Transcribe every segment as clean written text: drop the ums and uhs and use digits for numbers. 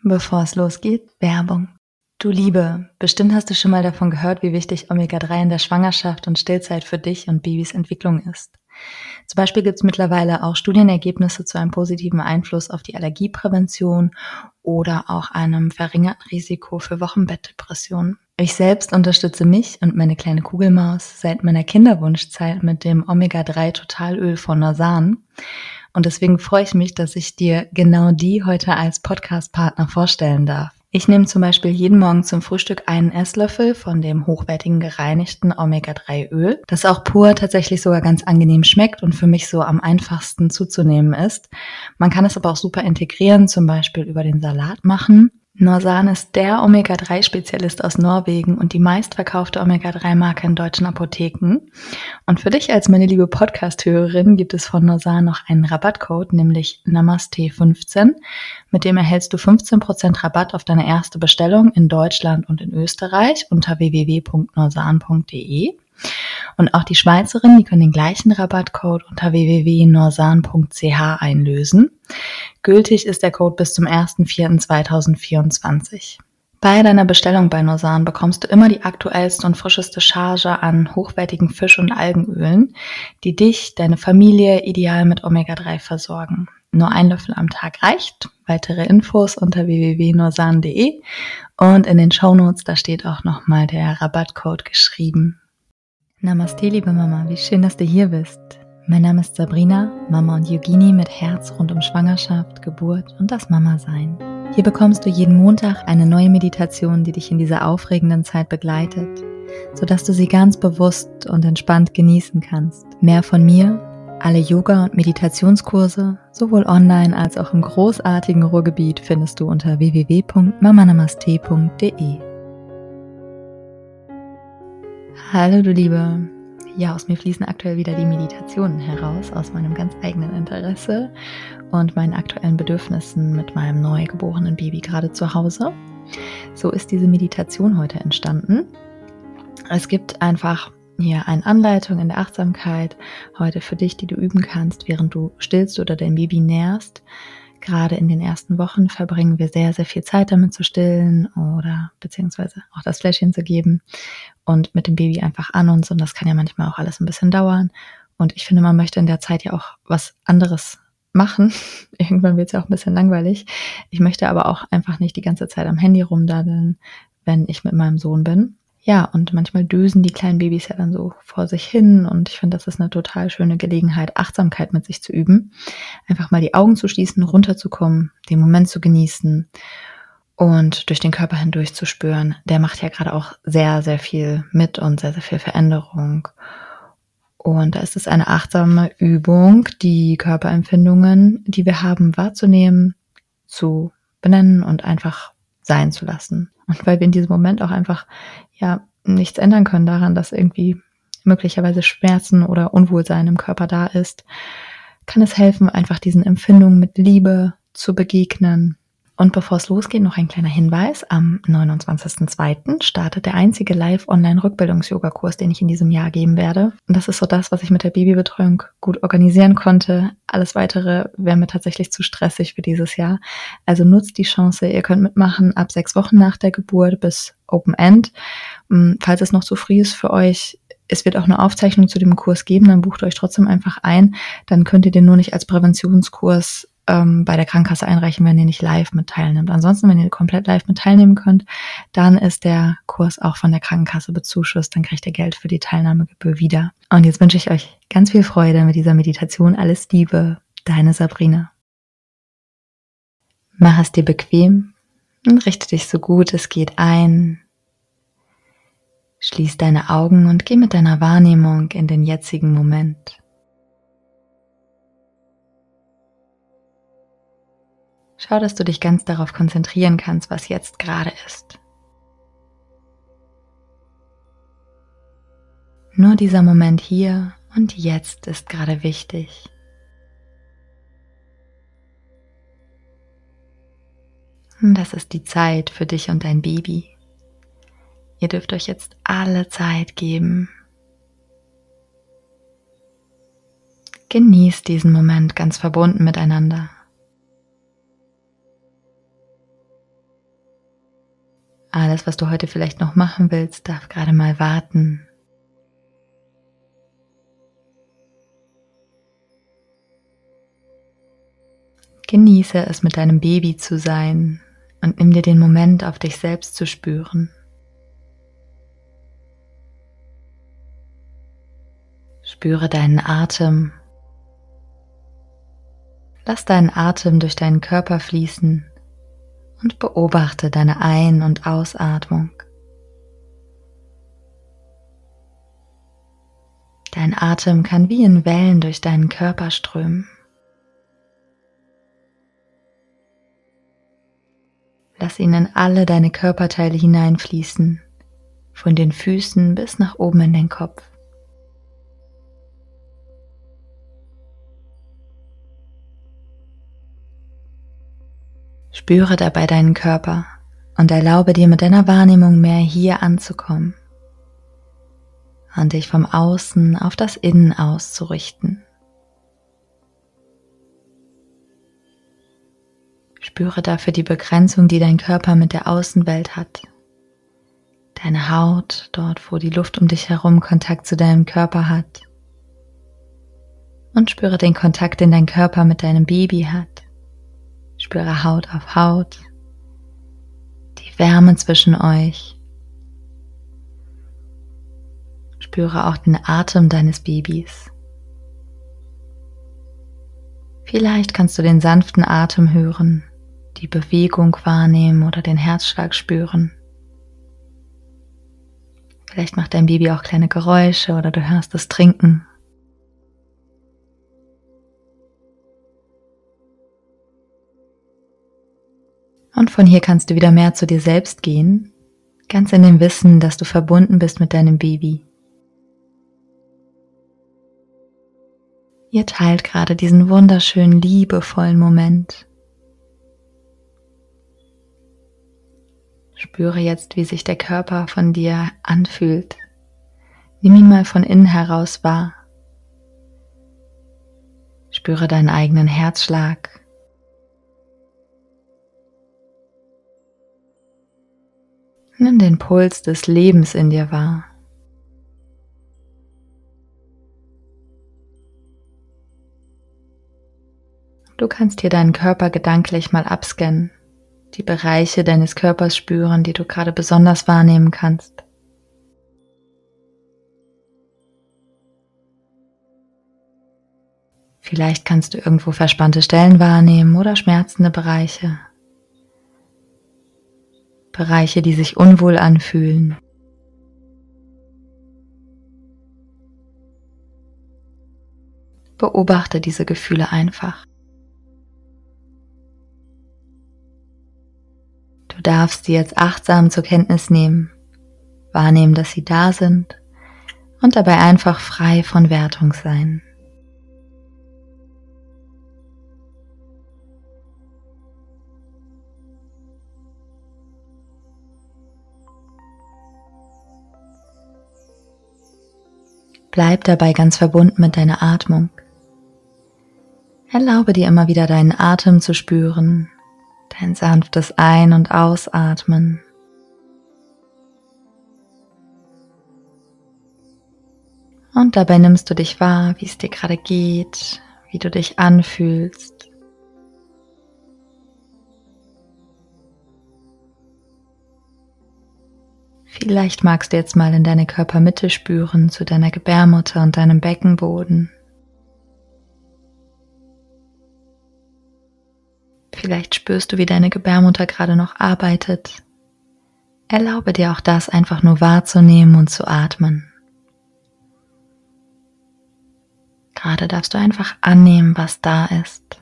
Bevor es losgeht, Werbung. Du Liebe, bestimmt hast du schon mal davon gehört, wie wichtig Omega-3 in der Schwangerschaft und Stillzeit für dich und Babys Entwicklung ist. Zum Beispiel gibt es mittlerweile auch Studienergebnisse zu einem positiven Einfluss auf die Allergieprävention oder auch einem verringerten Risiko für Wochenbettdepressionen. Ich selbst unterstütze mich und meine kleine Kugelmaus seit meiner Kinderwunschzeit mit dem Omega-3 Totalöl von Norsan. Und deswegen freue ich mich, dass ich dir genau die heute als Podcast-Partner vorstellen darf. Ich nehme zum Beispiel jeden Morgen zum Frühstück einen Esslöffel von dem hochwertigen gereinigten Omega-3-Öl, das auch pur tatsächlich sogar ganz angenehm schmeckt und für mich so am einfachsten zuzunehmen ist. Man kann es aber auch super integrieren, zum Beispiel über den Salat machen. Norsan ist der Omega-3-Spezialist aus Norwegen und die meistverkaufte Omega-3-Marke in deutschen Apotheken. Und für dich als meine liebe Podcast-Hörerin gibt es von Norsan noch einen Rabattcode, nämlich Namaste15. Mit dem erhältst du 15% Rabatt auf deine erste Bestellung in Deutschland und in Österreich unter www.norsan.de. Und auch die Schweizerinnen, die können den gleichen Rabattcode unter www.norsan.ch einlösen. Gültig ist der Code bis zum 1.4.2024. Bei deiner Bestellung bei Norsan bekommst du immer die aktuellste und frischeste Charge an hochwertigen Fisch- und Algenölen, die dich, deine Familie ideal mit Omega-3 versorgen. Nur ein Löffel am Tag reicht. Weitere Infos unter www.norsan.de und in den Shownotes, da steht auch nochmal der Rabattcode geschrieben. Namaste, liebe Mama, wie schön, dass du hier bist. Mein Name ist Sabrina, Mama und Yogini mit Herz rund um Schwangerschaft, Geburt und das Mama-Sein. Hier bekommst du jeden Montag eine neue Meditation, die dich in dieser aufregenden Zeit begleitet, sodass du sie ganz bewusst und entspannt genießen kannst. Mehr von mir, alle Yoga- und Meditationskurse, sowohl online als auch im großartigen Ruhrgebiet, findest du unter www.mamanamaste.de. Hallo du Liebe, ja, aus mir fließen aktuell wieder die Meditationen heraus, aus meinem ganz eigenen Interesse und meinen aktuellen Bedürfnissen mit meinem neugeborenen Baby gerade zu Hause. So ist diese Meditation heute entstanden. Es gibt einfach hier eine Anleitung in der Achtsamkeit heute für dich, die du üben kannst, während du stillst oder dein Baby nährst. Gerade in den ersten Wochen verbringen wir sehr, sehr viel Zeit damit zu stillen oder beziehungsweise auch das Fläschchen zu geben und mit dem Baby einfach an uns. Und das kann ja manchmal auch alles ein bisschen dauern. Und ich finde, man möchte in der Zeit ja auch was anderes machen. Irgendwann wird es ja auch ein bisschen langweilig. Ich möchte aber auch einfach nicht die ganze Zeit am Handy rumdaddeln, wenn ich mit meinem Sohn bin. Ja, und manchmal dösen die kleinen Babys ja dann so vor sich hin und ich finde, das ist eine total schöne Gelegenheit, Achtsamkeit mit sich zu üben. Einfach mal die Augen zu schließen, runterzukommen, den Moment zu genießen und durch den Körper hindurch zu spüren. Der macht ja gerade auch sehr, sehr viel mit und sehr, sehr viel Veränderung. Und da ist es eine achtsame Übung, die Körperempfindungen, die wir haben, wahrzunehmen, zu benennen und einfach sein zu lassen. Und weil wir in diesem Moment auch einfach ja nichts ändern können daran, dass irgendwie möglicherweise Schmerzen oder Unwohlsein im Körper da ist, kann es helfen, einfach diesen Empfindungen mit Liebe zu begegnen. Und bevor es losgeht, noch ein kleiner Hinweis. Am 29.02. startet der einzige Live-Online-Rückbildungs-Yoga-Kurs, den ich in diesem Jahr geben werde. Und das ist so das, was ich mit der Babybetreuung gut organisieren konnte. Alles Weitere wäre mir tatsächlich zu stressig für dieses Jahr. Also nutzt die Chance, ihr könnt mitmachen ab 6 Wochen nach der Geburt bis Open End. Falls es noch zu früh ist für euch, es wird auch eine Aufzeichnung zu dem Kurs geben, dann bucht euch trotzdem einfach ein. Dann könnt ihr den nur nicht als Präventionskurs bei der Krankenkasse einreichen, wenn ihr nicht live mit teilnimmt. Ansonsten, wenn ihr komplett live mit teilnehmen könnt, dann ist der Kurs auch von der Krankenkasse bezuschusst. Dann kriegt ihr Geld für die Teilnahmegebühr wieder. Und jetzt wünsche ich euch ganz viel Freude mit dieser Meditation. Alles Liebe, deine Sabrina. Mach es dir bequem und richte dich so gut es geht ein. Schließ deine Augen und geh mit deiner Wahrnehmung in den jetzigen Moment. Schau, dass du dich ganz darauf konzentrieren kannst, was jetzt gerade ist. Nur dieser Moment hier und jetzt ist gerade wichtig. Und das ist die Zeit für dich und dein Baby. Ihr dürft euch jetzt alle Zeit geben. Genießt diesen Moment ganz verbunden miteinander. alles, was du heute vielleicht noch machen willst, darf gerade mal warten. Genieße es, mit deinem Baby zu sein und nimm dir den Moment, auf dich selbst zu spüren. Spüre deinen Atem. Lass deinen Atem durch deinen Körper fließen und beobachte deine Ein- und Ausatmung. Dein Atem kann wie in Wellen durch deinen Körper strömen. Lass ihn in alle deine Körperteile hineinfließen, von den Füßen bis nach oben in den Kopf. Spüre dabei deinen Körper und erlaube dir mit deiner Wahrnehmung mehr hier anzukommen und dich vom Außen auf das Innen auszurichten. Spüre dafür die Begrenzung, die dein Körper mit der Außenwelt hat. Deine Haut, dort wo die Luft um dich herum Kontakt zu deinem Körper hat. Und spüre den Kontakt, den dein Körper mit deinem Baby hat. Spüre Haut auf Haut, die Wärme zwischen euch. Spüre auch den Atem deines Babys. Vielleicht kannst du den sanften Atem hören, die Bewegung wahrnehmen oder den Herzschlag spüren. Vielleicht macht dein Baby auch kleine Geräusche oder du hörst es trinken. Und von hier kannst du wieder mehr zu dir selbst gehen, ganz in dem Wissen, dass du verbunden bist mit deinem Baby. Ihr teilt gerade diesen wunderschönen, liebevollen Moment. Spüre jetzt, wie sich der Körper von dir anfühlt. Nimm ihn mal von innen heraus wahr. Spüre deinen eigenen Herzschlag. Nimm den Puls des Lebens in dir wahr. Du kannst hier deinen Körper gedanklich mal abscannen, die Bereiche deines Körpers spüren, die du gerade besonders wahrnehmen kannst. Vielleicht kannst du irgendwo verspannte Stellen wahrnehmen oder schmerzende Bereiche. Bereiche, die sich unwohl anfühlen. Beobachte diese Gefühle einfach. Du darfst sie jetzt achtsam zur Kenntnis nehmen, wahrnehmen, dass sie da sind und dabei einfach frei von Wertung sein. Bleib dabei ganz verbunden mit deiner Atmung. Erlaube dir immer wieder deinen Atem zu spüren, dein sanftes Ein- und Ausatmen. Und dabei nimmst du dich wahr, wie es dir gerade geht, wie du dich anfühlst. Vielleicht magst du jetzt mal in deine Körpermitte spüren, zu deiner Gebärmutter und deinem Beckenboden. Vielleicht spürst du, wie deine Gebärmutter gerade noch arbeitet. Erlaube dir auch das einfach nur wahrzunehmen und zu atmen. Gerade darfst du einfach annehmen, was da ist.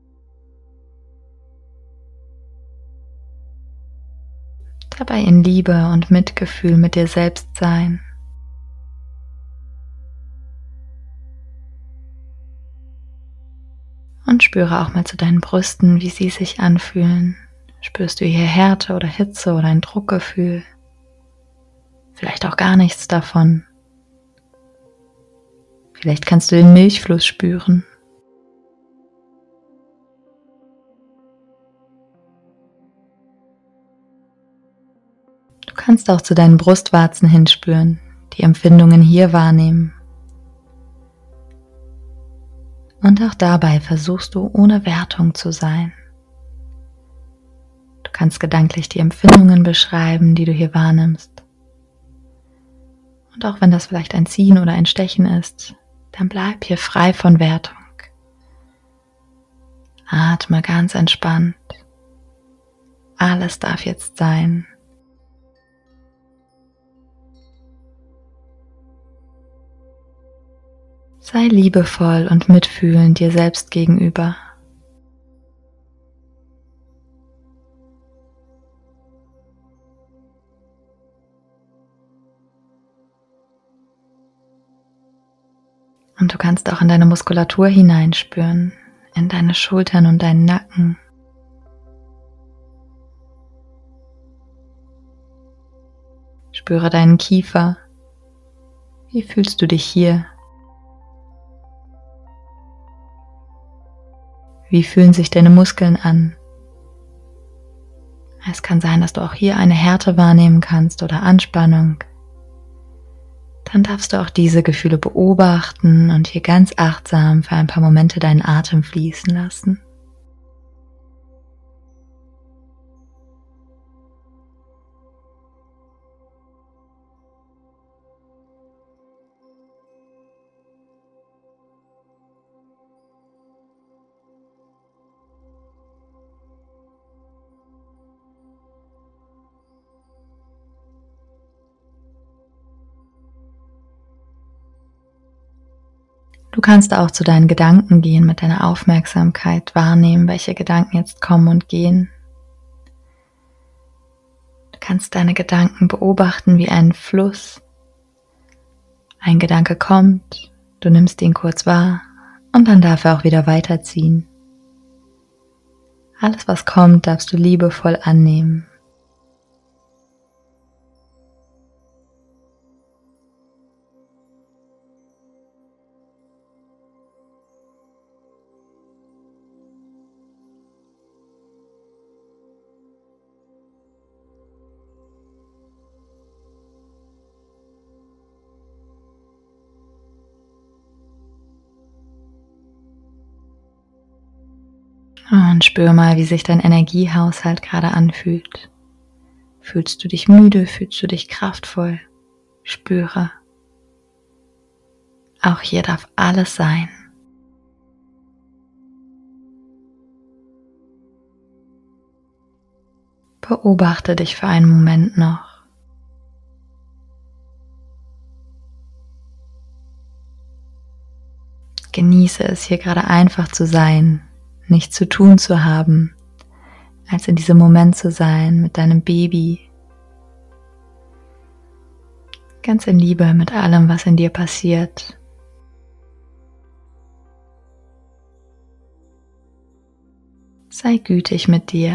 Dabei in Liebe und Mitgefühl mit dir selbst sein. Und spüre auch mal zu deinen Brüsten, wie sie sich anfühlen. Spürst du hier Härte oder Hitze oder ein Druckgefühl? Vielleicht auch gar nichts davon. Vielleicht kannst du den Milchfluss spüren. kannst auch zu deinen Brustwarzen hinspüren, die Empfindungen hier wahrnehmen. Und auch dabei versuchst du ohne Wertung zu sein. Du kannst gedanklich die Empfindungen beschreiben, die du hier wahrnimmst. Und auch wenn das vielleicht ein Ziehen oder ein Stechen ist, dann bleib hier frei von Wertung. Atme ganz entspannt. Alles darf jetzt sein. Sei liebevoll und mitfühlend dir selbst gegenüber. Und du kannst auch in deine Muskulatur hineinspüren, in deine Schultern und deinen Nacken. Spüre deinen Kiefer. Wie fühlst du dich hier? Wie fühlen sich deine Muskeln an? Es kann sein, dass du auch hier eine Härte wahrnehmen kannst oder Anspannung. Dann darfst du auch diese Gefühle beobachten und hier ganz achtsam für ein paar Momente deinen Atem fließen lassen. Du kannst auch zu deinen Gedanken gehen mit deiner Aufmerksamkeit, wahrnehmen, welche Gedanken jetzt kommen und gehen. Du kannst deine Gedanken beobachten wie einen Fluss. Ein Gedanke kommt, du nimmst ihn kurz wahr und dann darf er auch wieder weiterziehen. Alles, was kommt, darfst du liebevoll annehmen. Und spür mal, wie sich dein Energiehaushalt gerade anfühlt. Fühlst du dich müde? Fühlst du dich kraftvoll? Spüre. Auch hier darf alles sein. Beobachte dich für einen Moment noch. Genieße es, hier gerade einfach zu sein, nichts zu tun zu haben, als in diesem Moment zu sein mit deinem Baby. Ganz in Liebe mit allem, was in dir passiert. Sei gütig mit dir.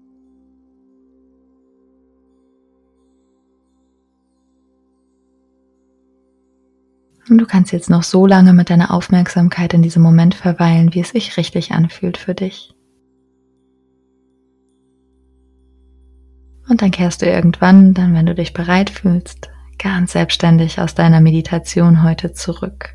Und du kannst jetzt noch so lange mit deiner Aufmerksamkeit in diesem Moment verweilen, wie es sich richtig anfühlt für dich. Und dann kehrst du irgendwann, dann wenn du dich bereit fühlst, ganz selbstständig aus deiner Meditation heute zurück.